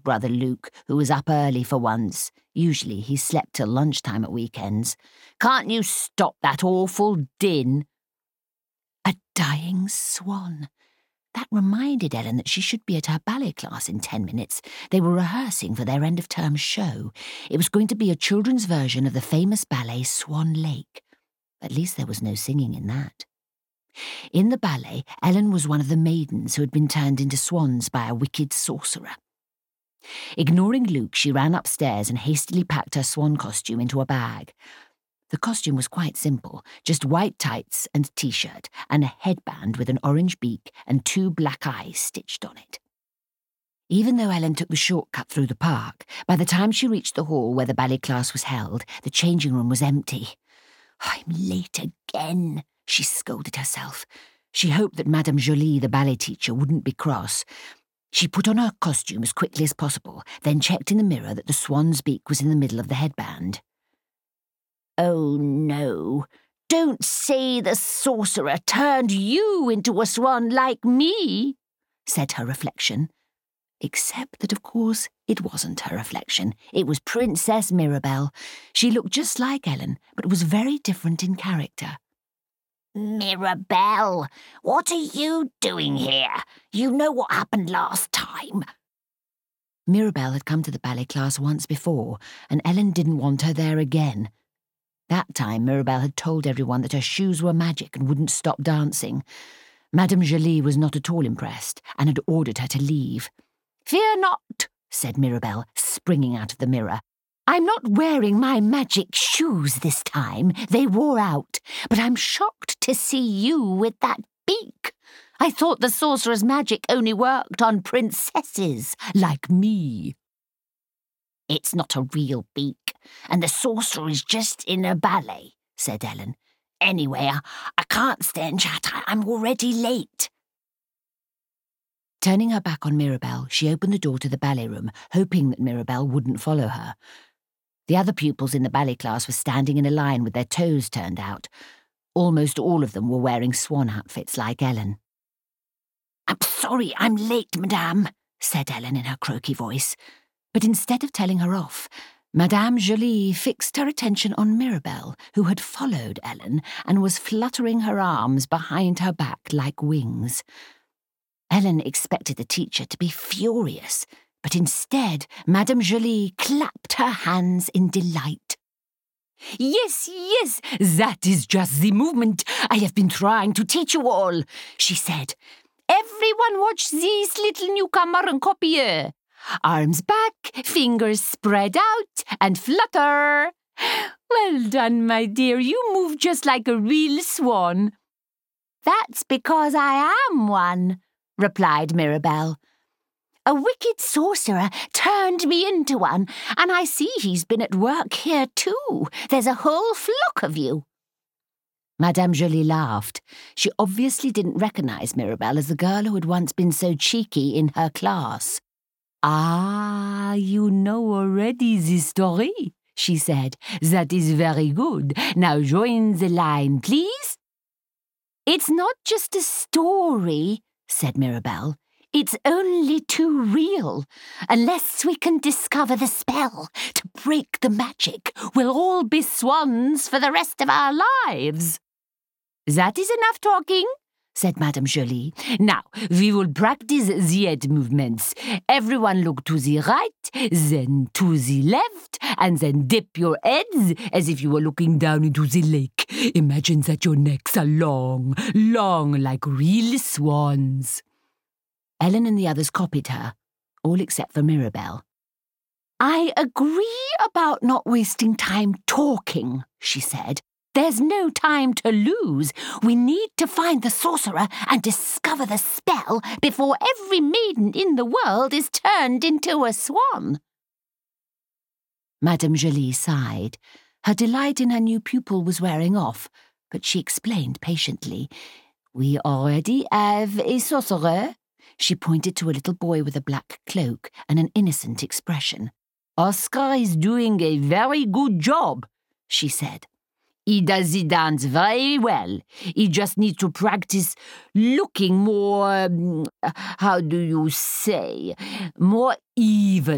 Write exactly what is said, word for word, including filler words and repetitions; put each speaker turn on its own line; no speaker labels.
brother Luke, who was up early for once. Usually he slept till lunchtime at weekends. "Can't you stop that awful din?" A dying swan. That reminded Ellen that she should be at her ballet class in ten minutes. They were rehearsing for their end-of-term show. It was going to be a children's version of the famous ballet Swan Lake. At least there was no singing in that. In the ballet, Ellen was one of the maidens who had been turned into swans by a wicked sorcerer. Ignoring Luke, she ran upstairs and hastily packed her swan costume into a bag. The costume was quite simple, just white tights and t-shirt, and a headband with an orange beak and two black eyes stitched on it. Even though Ellen took the shortcut through the park, by the time she reached the hall where the ballet class was held, the changing room was empty. "I'm late again," she scolded herself. She hoped that Madame Jolie, the ballet teacher, wouldn't be cross. She put on her costume as quickly as possible, then checked in the mirror that the swan's beak was in the middle of the headband. "Oh no, don't say the sorcerer turned you into a swan like me," said her reflection. Except that, of course, it wasn't her reflection. It was Princess Mirabelle. She looked just like Ellen, but was very different in character. "Mirabelle, what are you doing here? You know what happened last time." Mirabelle had come to the ballet class once before, and Ellen didn't want her there again. That time, Mirabelle had told everyone that her shoes were magic and wouldn't stop dancing. Madame Jolie was not at all impressed and had ordered her to leave. "Fear not," said Mirabelle, springing out of the mirror. "I'm not wearing my magic shoes this time. They wore out. But I'm shocked to see you with that beak. I thought the sorcerer's magic only worked on princesses like me." "It's not a real beak, and the sorcerer is just in a ballet," said Ellen. "Anyway, I, I can't stay and chat. I, I'm already late." Turning her back on Mirabelle, she opened the door to the ballet room, hoping that Mirabelle wouldn't follow her. The other pupils in the ballet class were standing in a line with their toes turned out. Almost all of them were wearing swan outfits like Ellen. "I'm sorry I'm late, madame," said Ellen in her croaky voice. But instead of telling her off, Madame Jolie fixed her attention on Mirabelle, who had followed Ellen and was fluttering her arms behind her back like wings. Ellen expected the teacher to be furious, but instead Madame Jolie clapped her hands in delight. "Yes, yes, that is just the movement I have been trying to teach you all," she said. "Everyone watch this little newcomer and copy her. Arms back, fingers spread out, and flutter. Well done, my dear, you move just like a real swan." "That's because I am one," replied Mirabelle. "A wicked sorcerer turned me into one, and I see he's been at work here too. There's a whole flock of you." Madame Jolie laughed. She obviously didn't recognize Mirabelle as the girl who had once been so cheeky in her class. "Ah, you know already the story," she said. "That is very good. Now join the line, please." "It's not just a story," said Mirabelle. "It's only too real. Unless we can discover the spell to break the magic, we'll all be swans for the rest of our lives." "That is enough talking," said Madame Jolie. "Now, we will practice the head movements. Everyone look to the right, then to the left, and then dip your heads as if you were looking down into the lake. Imagine that your necks are long, long like real swans." Ellen and the others copied her, all except for Mirabelle. "I agree about not wasting time talking," she said. "There's no time to lose. We need to find the sorcerer and discover the spell before every maiden in the world is turned into a swan." Madame Jolie sighed. Her delight in her new pupil was wearing off, but she explained patiently. "We already have a sorcerer." She pointed to a little boy with a black cloak and an innocent expression. "Oscar is doing a very good job," she said. "He does the dance very well. He just needs to practice looking more, um, how do you say, more evil."